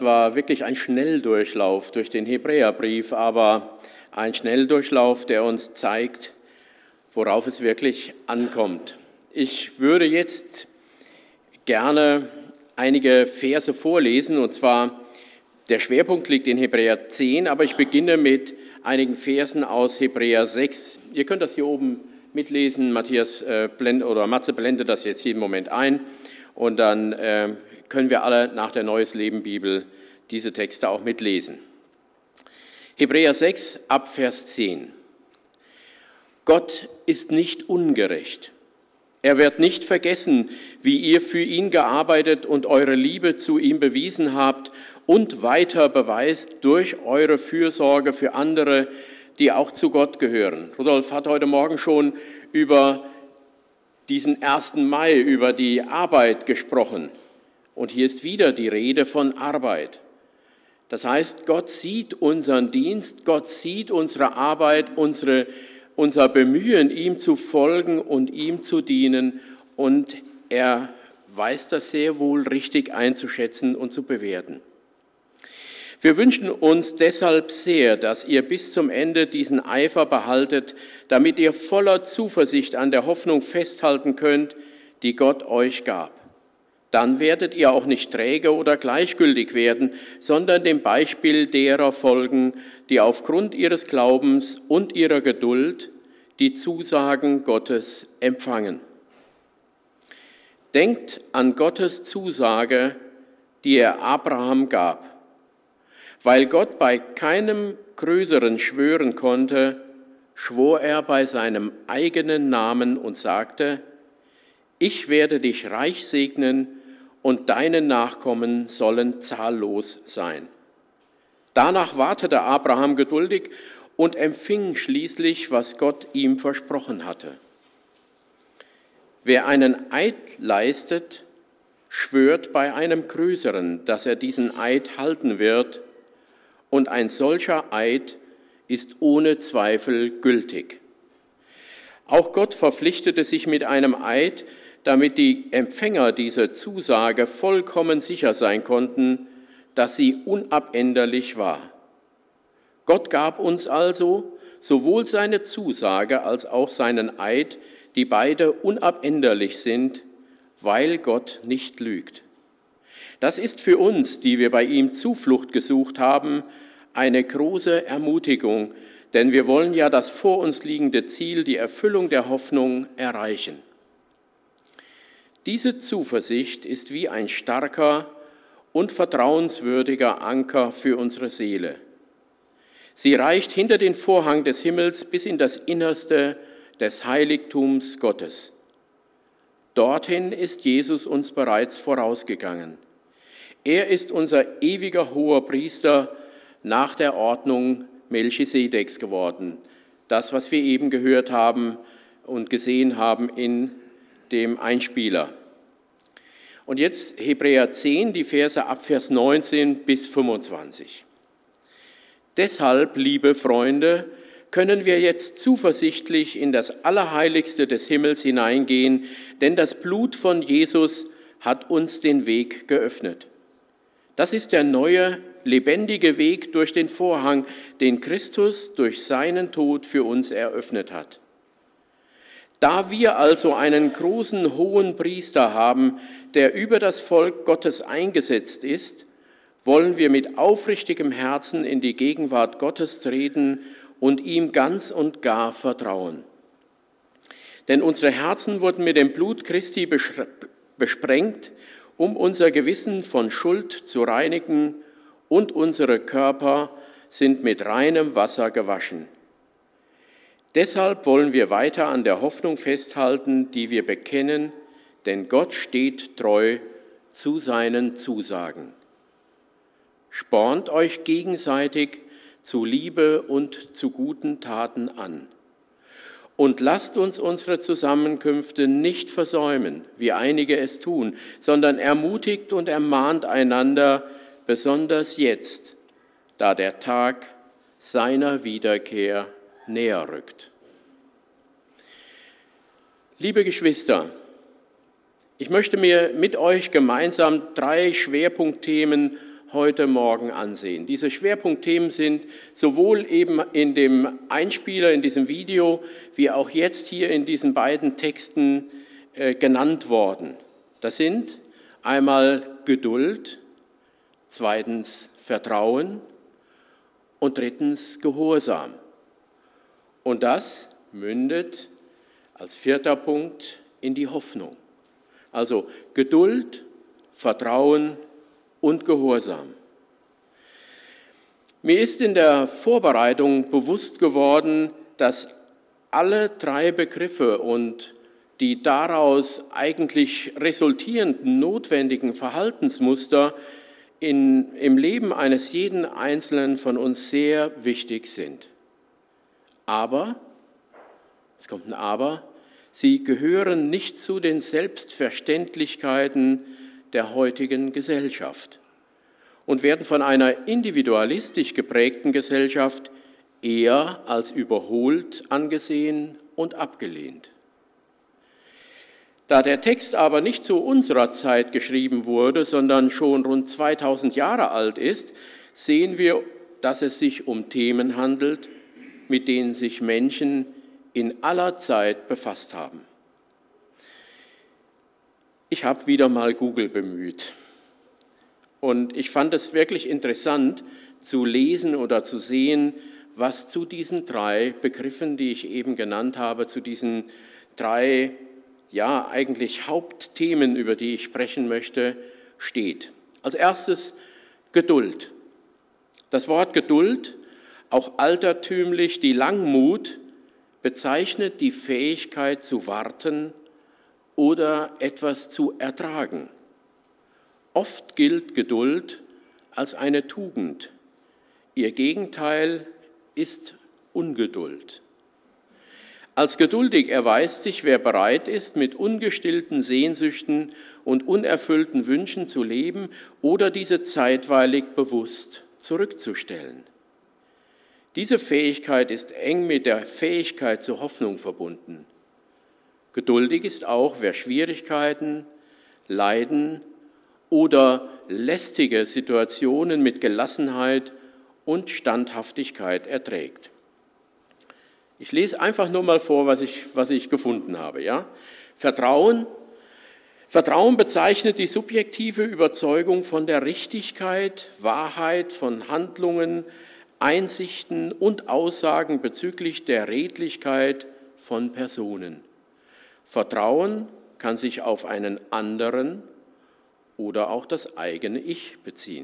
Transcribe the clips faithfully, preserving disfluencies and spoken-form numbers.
War wirklich ein Schnelldurchlauf durch den Hebräerbrief, aber ein Schnelldurchlauf, der uns zeigt, worauf es wirklich ankommt. Ich würde jetzt gerne einige Verse vorlesen, und zwar der Schwerpunkt liegt in Hebräer zehn, aber ich beginne mit einigen Versen aus Hebräer sechs. Ihr könnt das hier oben mitlesen, Matthias äh, blend, oder Matze blendet das jetzt jeden Moment ein, und dann äh, können wir alle nach der Neues Leben Bibel diese Texte auch mitlesen. Hebräer sechs, ab Vers zehn. Gott ist nicht ungerecht. Er wird nicht vergessen, wie ihr für ihn gearbeitet und eure Liebe zu ihm bewiesen habt und weiter beweist durch eure Fürsorge für andere, die auch zu Gott gehören. Rudolf hat heute Morgen schon über diesen ersten Mai, über die Arbeit gesprochen. Und hier ist wieder die Rede von Arbeit. Das heißt, Gott sieht unseren Dienst, Gott sieht unsere Arbeit, unsere, unser Bemühen, ihm zu folgen und ihm zu dienen. Und er weiß das sehr wohl richtig einzuschätzen und zu bewerten. Wir wünschen uns deshalb sehr, dass ihr bis zum Ende diesen Eifer behaltet, damit ihr voller Zuversicht an der Hoffnung festhalten könnt, die Gott euch gab. Dann werdet ihr auch nicht träge oder gleichgültig werden, sondern dem Beispiel derer folgen, die aufgrund ihres Glaubens und ihrer Geduld die Zusagen Gottes empfangen. Denkt an Gottes Zusage, die er Abraham gab. Weil Gott bei keinem Größeren schwören konnte, schwor er bei seinem eigenen Namen und sagte: Ich werde dich reich segnen und deine Nachkommen sollen zahllos sein. Danach wartete Abraham geduldig und empfing schließlich, was Gott ihm versprochen hatte. Wer einen Eid leistet, schwört bei einem Größeren, dass er diesen Eid halten wird, und ein solcher Eid ist ohne Zweifel gültig. Auch Gott verpflichtete sich mit einem Eid, damit die Empfänger dieser Zusage vollkommen sicher sein konnten, dass sie unabänderlich war. Gott gab uns also sowohl seine Zusage als auch seinen Eid, die beide unabänderlich sind, weil Gott nicht lügt. Das ist für uns, die wir bei ihm Zuflucht gesucht haben, eine große Ermutigung, denn wir wollen ja das vor uns liegende Ziel, die Erfüllung der Hoffnung, erreichen. Diese Zuversicht ist wie ein starker und vertrauenswürdiger Anker für unsere Seele. Sie reicht hinter den Vorhang des Himmels bis in das Innerste des Heiligtums Gottes. Dorthin ist Jesus uns bereits vorausgegangen. Er ist unser ewiger hoher Priester nach der Ordnung Melchisedeks geworden. Das, was wir eben gehört haben und gesehen haben in dem Einspieler. Und jetzt Hebräer zehn, die Verse ab Vers neunzehn bis fünfundzwanzig. Deshalb, liebe Freunde, können wir jetzt zuversichtlich in das Allerheiligste des Himmels hineingehen, denn das Blut von Jesus hat uns den Weg geöffnet. Das ist der neue, lebendige Weg durch den Vorhang, den Christus durch seinen Tod für uns eröffnet hat. Da wir also einen großen hohen Priester haben, der über das Volk Gottes eingesetzt ist, wollen wir mit aufrichtigem Herzen in die Gegenwart Gottes treten und ihm ganz und gar vertrauen. Denn unsere Herzen wurden mit dem Blut Christi besprengt, um unser Gewissen von Schuld zu reinigen, und unsere Körper sind mit reinem Wasser gewaschen. Deshalb wollen wir weiter an der Hoffnung festhalten, die wir bekennen, denn Gott steht treu zu seinen Zusagen. Spornt euch gegenseitig zu Liebe und zu guten Taten an. Und lasst uns unsere Zusammenkünfte nicht versäumen, wie einige es tun, sondern ermutigt und ermahnt einander, besonders jetzt, da der Tag seiner Wiederkehr näher rückt. Liebe Geschwister, ich möchte mir mit euch gemeinsam drei Schwerpunktthemen heute Morgen ansehen. Diese Schwerpunktthemen sind sowohl eben in dem Einspieler, in diesem Video, wie auch jetzt hier in diesen beiden Texten äh, genannt worden. Das sind einmal Geduld, zweitens Vertrauen und drittens Gehorsam. Und das mündet als vierter Punkt in die Hoffnung. Also Geduld, Vertrauen und Gehorsam. Mir ist in der Vorbereitung bewusst geworden, dass alle drei Begriffe und die daraus eigentlich resultierenden notwendigen Verhaltensmuster in, im Leben eines jeden Einzelnen von uns sehr wichtig sind. Aber, es kommt ein Aber, sie gehören nicht zu den Selbstverständlichkeiten der heutigen Gesellschaft und werden von einer individualistisch geprägten Gesellschaft eher als überholt angesehen und abgelehnt. Da der Text aber nicht zu unserer Zeit geschrieben wurde, sondern schon rund zweitausend Jahre alt ist, sehen wir, dass es sich um Themen handelt, mit denen sich Menschen in aller Zeit befasst haben. Ich habe wieder mal Google bemüht und ich fand es wirklich interessant zu lesen oder zu sehen, was zu diesen drei Begriffen, die ich eben genannt habe, zu diesen drei, ja eigentlich Hauptthemen, über die ich sprechen möchte, steht. Als erstes Geduld. Das Wort Geduld, auch altertümlich die Langmut, bezeichnet die Fähigkeit zu warten oder etwas zu ertragen. Oft gilt Geduld als eine Tugend. Ihr Gegenteil ist Ungeduld. Als geduldig erweist sich, wer bereit ist, mit ungestillten Sehnsüchten und unerfüllten Wünschen zu leben oder diese zeitweilig bewusst zurückzustellen. Diese Fähigkeit ist eng mit der Fähigkeit zur Hoffnung verbunden. Geduldig ist auch, wer Schwierigkeiten, Leiden oder lästige Situationen mit Gelassenheit und Standhaftigkeit erträgt. Ich lese einfach nur mal vor, was ich, was ich gefunden habe. Ja? Vertrauen. Vertrauen bezeichnet die subjektive Überzeugung von der Richtigkeit, Wahrheit von Handlungen, Einsichten und Aussagen bezüglich der Redlichkeit von Personen. Vertrauen kann sich auf einen anderen oder auch das eigene Ich beziehen.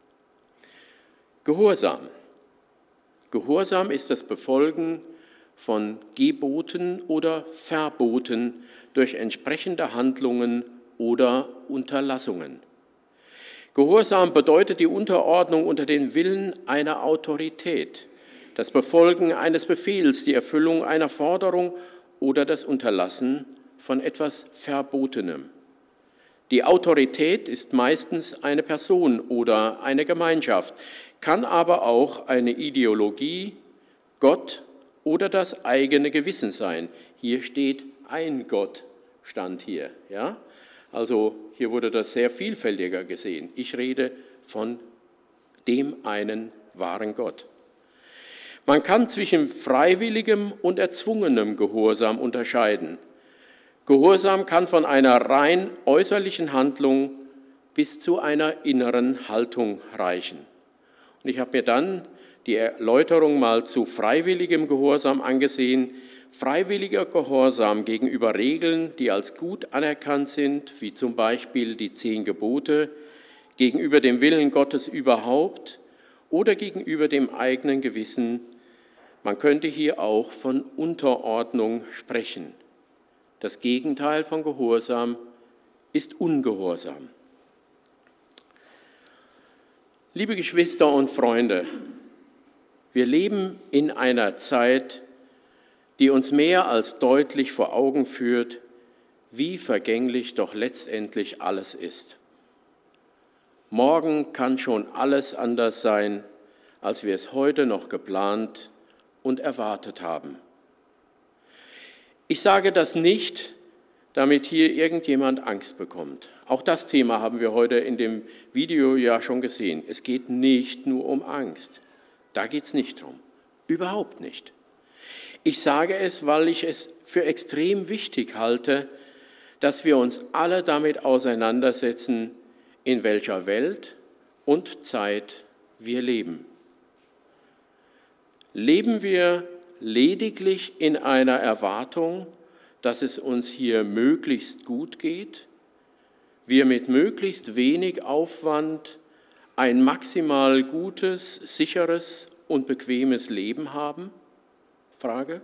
Gehorsam. Gehorsam ist das Befolgen von Geboten oder Verboten durch entsprechende Handlungen oder Unterlassungen. Gehorsam bedeutet die Unterordnung unter den Willen einer Autorität, das Befolgen eines Befehls, die Erfüllung einer Forderung oder das Unterlassen von etwas Verbotenem. Die Autorität ist meistens eine Person oder eine Gemeinschaft, kann aber auch eine Ideologie, Gott oder das eigene Gewissen sein. Hier steht ein Gott, stand hier. Ja? Also hier wurde das sehr vielfältiger gesehen. Ich rede von dem einen wahren Gott. Man kann zwischen freiwilligem und erzwungenem Gehorsam unterscheiden. Gehorsam kann von einer rein äußerlichen Handlung bis zu einer inneren Haltung reichen. Und ich habe mir dann die Erläuterung mal zu freiwilligem Gehorsam angesehen. Freiwilliger Gehorsam gegenüber Regeln, die als gut anerkannt sind, wie zum Beispiel die zehn Gebote, gegenüber dem Willen Gottes überhaupt oder gegenüber dem eigenen Gewissen. Man könnte hier auch von Unterordnung sprechen. Das Gegenteil von Gehorsam ist Ungehorsam. Liebe Geschwister und Freunde, wir leben in einer Zeit, die uns mehr als deutlich vor Augen führt, wie vergänglich doch letztendlich alles ist. Morgen kann schon alles anders sein, als wir es heute noch geplant und erwartet haben. Ich sage das nicht, damit hier irgendjemand Angst bekommt. Auch das Thema haben wir heute in dem Video ja schon gesehen. Es geht nicht nur um Angst. Da geht es nicht drum. Überhaupt nicht. Ich sage es, weil ich es für extrem wichtig halte, dass wir uns alle damit auseinandersetzen, in welcher Welt und Zeit wir leben. Leben wir lediglich in einer Erwartung, dass es uns hier möglichst gut geht, wir mit möglichst wenig Aufwand ein maximal gutes, sicheres und bequemes Leben haben? Frage.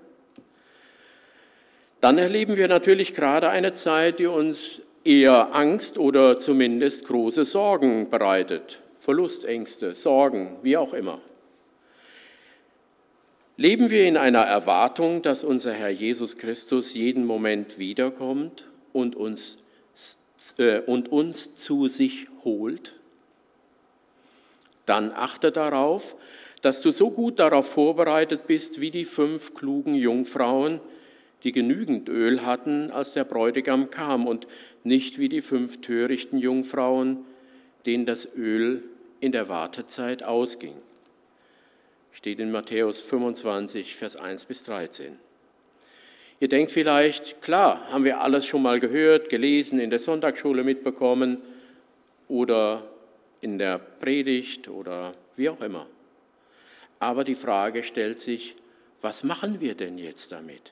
Dann erleben wir natürlich gerade eine Zeit, die uns eher Angst oder zumindest große Sorgen bereitet. Verlustängste, Sorgen, wie auch immer. Leben wir in einer Erwartung, dass unser Herr Jesus Christus jeden Moment wiederkommt und uns, äh, und uns zu sich holt? Dann achte darauf, dass du so gut darauf vorbereitet bist wie die fünf klugen Jungfrauen, die genügend Öl hatten, als der Bräutigam kam, und nicht wie die fünf törichten Jungfrauen, denen das Öl in der Wartezeit ausging. Steht in Matthäus fünfundzwanzig, Vers eins bis dreizehn. Ihr denkt vielleicht, klar, haben wir alles schon mal gehört, gelesen, in der Sonntagsschule mitbekommen oder in der Predigt oder wie auch immer. Aber die Frage stellt sich, was machen wir denn jetzt damit?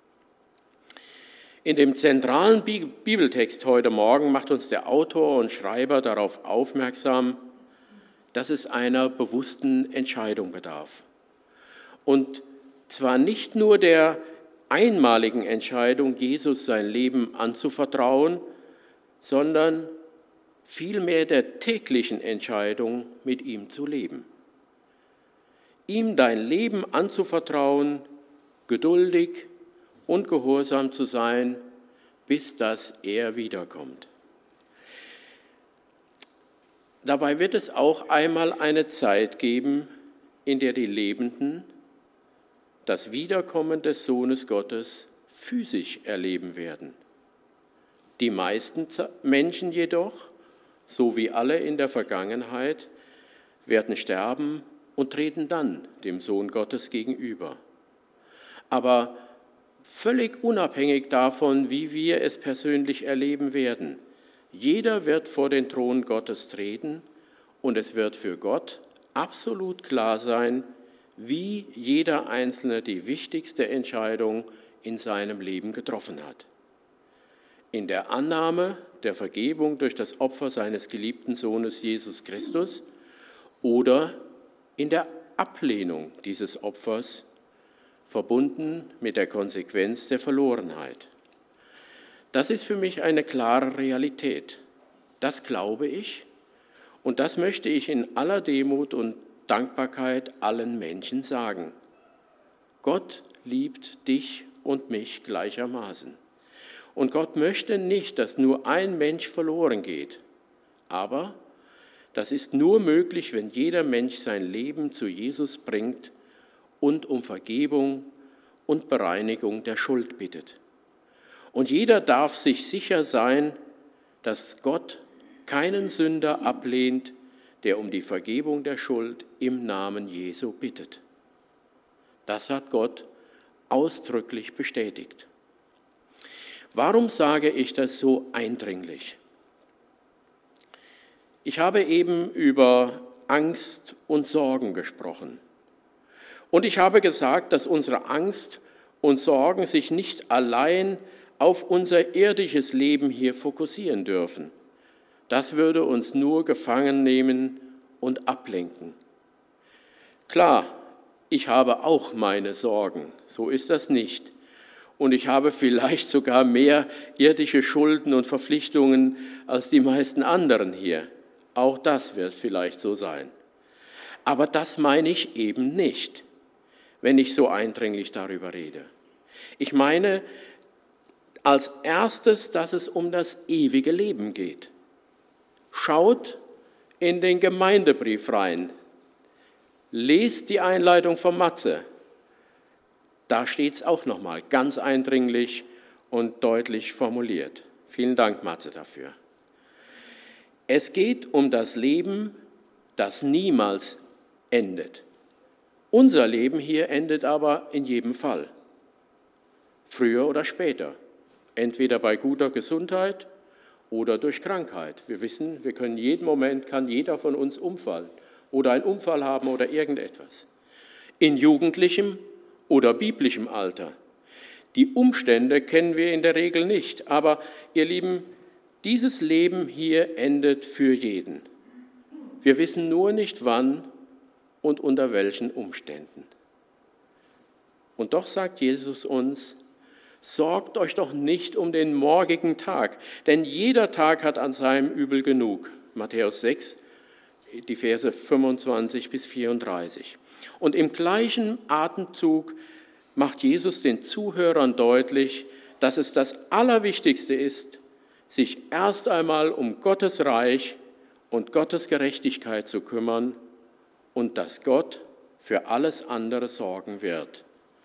In dem zentralen Bibeltext heute Morgen macht uns der Autor und Schreiber darauf aufmerksam, dass es einer bewussten Entscheidung bedarf. Und zwar nicht nur der einmaligen Entscheidung, Jesus sein Leben anzuvertrauen, sondern vielmehr der täglichen Entscheidung, mit ihm zu leben. Ihm dein Leben anzuvertrauen, geduldig und gehorsam zu sein, bis dass er wiederkommt. Dabei wird es auch einmal eine Zeit geben, in der die Lebenden das Wiederkommen des Sohnes Gottes physisch erleben werden. Die meisten Menschen jedoch, so wie alle in der Vergangenheit, werden sterben und treten dann dem Sohn Gottes gegenüber. Aber völlig unabhängig davon, wie wir es persönlich erleben werden, jeder wird vor den Thron Gottes treten und es wird für Gott absolut klar sein, wie jeder Einzelne die wichtigste Entscheidung in seinem Leben getroffen hat. In der Annahme der Vergebung durch das Opfer seines geliebten Sohnes Jesus Christus oder in der Ablehnung dieses Opfers, verbunden mit der Konsequenz der Verlorenheit. Das ist für mich eine klare Realität. Das glaube ich und das möchte ich in aller Demut und Dankbarkeit allen Menschen sagen. Gott liebt dich und mich gleichermaßen. Und Gott möchte nicht, dass nur ein Mensch verloren geht. Aber das ist nur möglich, wenn jeder Mensch sein Leben zu Jesus bringt und um Vergebung und Bereinigung der Schuld bittet. Und jeder darf sich sicher sein, dass Gott keinen Sünder ablehnt, der um die Vergebung der Schuld im Namen Jesu bittet. Das hat Gott ausdrücklich bestätigt. Warum sage ich das so eindringlich? Ich habe eben über Angst und Sorgen gesprochen. Und ich habe gesagt, dass unsere Angst und Sorgen sich nicht allein auf unser irdisches Leben hier fokussieren dürfen. Das würde uns nur gefangen nehmen und ablenken. Klar, ich habe auch meine Sorgen, so ist das nicht. Und ich habe vielleicht sogar mehr irdische Schulden und Verpflichtungen als die meisten anderen hier. Auch das wird vielleicht so sein. Aber das meine ich eben nicht, wenn ich so eindringlich darüber rede. Ich meine als erstes, dass es um das ewige Leben geht. Schaut in den Gemeindebrief rein. Lest die Einleitung von Matze. Da steht es auch nochmal ganz eindringlich und deutlich formuliert. Vielen Dank, Matze, dafür. Es geht um das Leben, das niemals endet. Unser Leben hier endet aber in jedem Fall. Früher oder später. Entweder bei guter Gesundheit oder durch Krankheit. Wir wissen, wir können jeden Moment, kann jeder von uns umfallen oder einen Unfall haben oder irgendetwas. In jugendlichem oder biblischem Alter. Die Umstände kennen wir in der Regel nicht, aber ihr Lieben, dieses Leben hier endet für jeden. Wir wissen nur nicht wann und unter welchen Umständen. Und doch sagt Jesus uns, sorgt euch doch nicht um den morgigen Tag, denn jeder Tag hat an seinem Übel genug. Matthäus sechs, die Verse fünfundzwanzig bis vierunddreißig. Und im gleichen Atemzug macht Jesus den Zuhörern deutlich, dass es das Allerwichtigste ist, sich erst einmal um Gottes Reich und Gottes Gerechtigkeit zu kümmern und dass Gott für alles andere sorgen wird.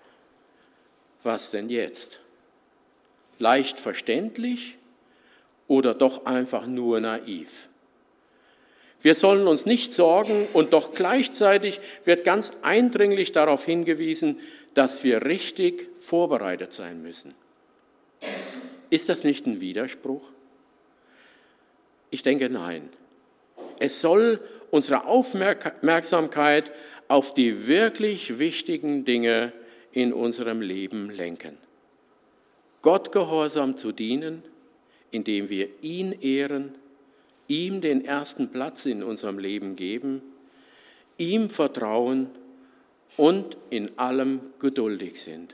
Was denn jetzt? Leicht verständlich oder doch einfach nur naiv? Wir sollen uns nicht sorgen und doch gleichzeitig wird ganz eindringlich darauf hingewiesen, dass wir richtig vorbereitet sein müssen. Ist das nicht ein Widerspruch? Ich denke, nein. Es soll unsere Aufmerksamkeit auf die wirklich wichtigen Dinge in unserem Leben lenken. Gott gehorsam zu dienen, indem wir ihn ehren, ihm den ersten Platz in unserem Leben geben, ihm vertrauen und in allem geduldig sind.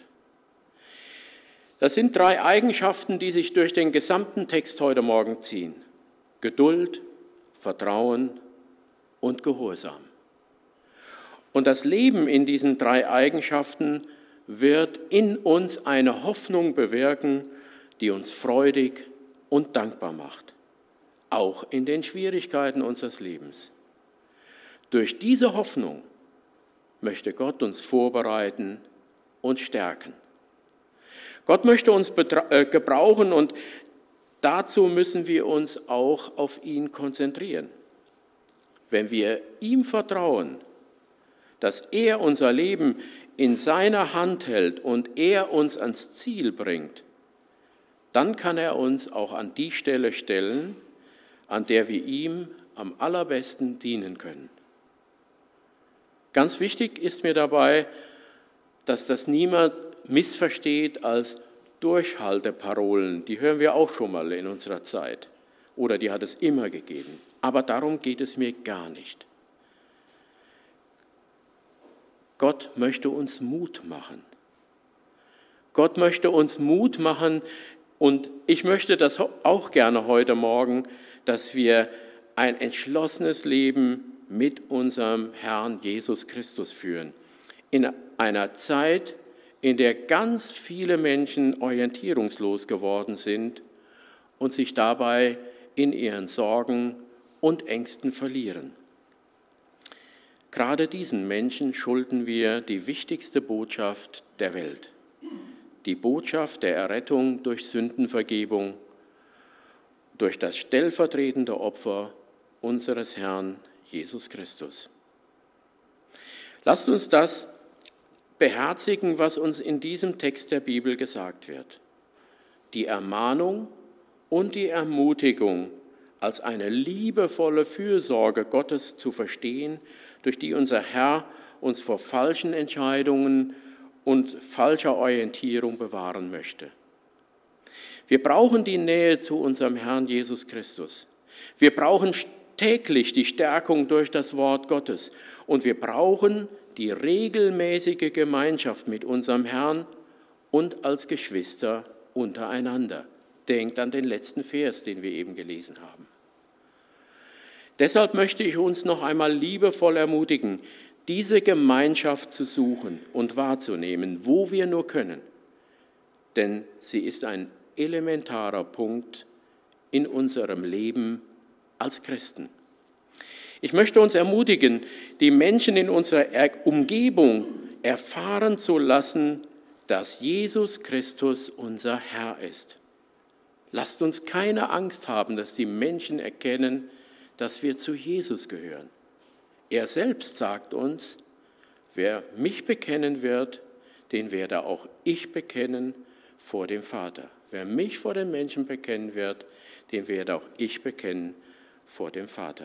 Das sind drei Eigenschaften, die sich durch den gesamten Text heute Morgen ziehen. Geduld, Vertrauen und Gehorsam. Und das Leben in diesen drei Eigenschaften wird in uns eine Hoffnung bewirken, die uns freudig und dankbar macht, auch in den Schwierigkeiten unseres Lebens. Durch diese Hoffnung möchte Gott uns vorbereiten und stärken. Gott möchte uns gebrauchen und dazu müssen wir uns auch auf ihn konzentrieren. Wenn wir ihm vertrauen, dass er unser Leben in seiner Hand hält und er uns ans Ziel bringt, dann kann er uns auch an die Stelle stellen, an der wir ihm am allerbesten dienen können. Ganz wichtig ist mir dabei, dass das niemand missversteht als Durchhalteparolen. Die hören wir auch schon mal in unserer Zeit. Oder die hat es immer gegeben. Aber darum geht es mir gar nicht. Gott möchte uns Mut machen. Gott möchte uns Mut machen und ich möchte das auch gerne heute Morgen, dass wir ein entschlossenes Leben mit unserem Herrn Jesus Christus führen. In einer Zeit, in der ganz viele Menschen orientierungslos geworden sind und sich dabei in ihren Sorgen und Ängsten verlieren. Gerade diesen Menschen schulden wir die wichtigste Botschaft der Welt, die Botschaft der Errettung durch Sündenvergebung, durch das stellvertretende Opfer unseres Herrn Jesus Christus. Lasst uns das beherzigen, was uns in diesem Text der Bibel gesagt wird. Die Ermahnung und die Ermutigung als eine liebevolle Fürsorge Gottes zu verstehen, durch die unser Herr uns vor falschen Entscheidungen und falscher Orientierung bewahren möchte. Wir brauchen die Nähe zu unserem Herrn Jesus Christus. Wir brauchen täglich die Stärkung durch das Wort Gottes und wir brauchen die regelmäßige Gemeinschaft mit unserem Herrn und als Geschwister untereinander. Denkt an den letzten Vers, den wir eben gelesen haben. Deshalb möchte ich uns noch einmal liebevoll ermutigen, diese Gemeinschaft zu suchen und wahrzunehmen, wo wir nur können. Denn sie ist ein elementarer Punkt in unserem Leben als Christen. Ich möchte uns ermutigen, die Menschen in unserer Umgebung erfahren zu lassen, dass Jesus Christus unser Herr ist. Lasst uns keine Angst haben, dass die Menschen erkennen, dass wir zu Jesus gehören. Er selbst sagt uns, wer mich bekennen wird, den werde auch ich bekennen vor dem Vater. Wer mich vor den Menschen bekennen wird, den werde auch ich bekennen vor dem Vater.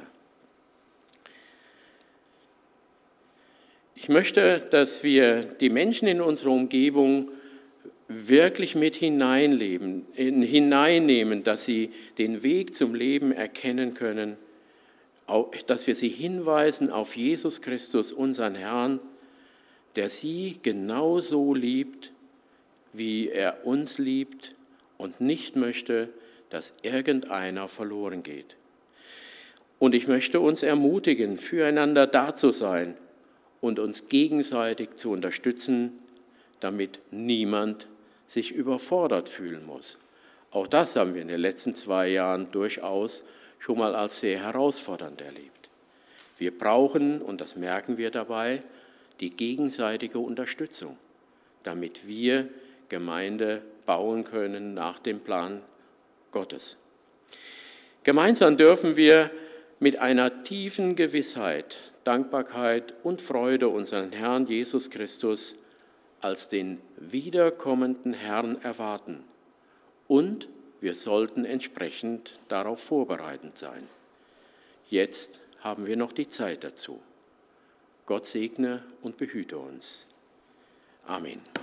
Ich möchte, dass wir die Menschen in unserer Umgebung wirklich mit hineinleben, hineinnehmen, dass sie den Weg zum Leben erkennen können, dass wir sie hinweisen auf Jesus Christus, unseren Herrn, der sie genauso liebt, wie er uns liebt und nicht möchte, dass irgendeiner verloren geht. Und ich möchte uns ermutigen, füreinander da zu sein und uns gegenseitig zu unterstützen, damit niemand sich überfordert fühlen muss. Auch das haben wir in den letzten zwei Jahren durchaus schon mal als sehr herausfordernd erlebt. Wir brauchen, und das merken wir dabei, die gegenseitige Unterstützung, damit wir Gemeinde bauen können nach dem Plan Gottes. Gemeinsam dürfen wir mit einer tiefen Gewissheit, Dankbarkeit und Freude unseren Herrn Jesus Christus als den wiederkommenden Herrn erwarten. Und wir sollten entsprechend darauf vorbereitet sein. Jetzt haben wir noch die Zeit dazu. Gott segne und behüte uns. Amen.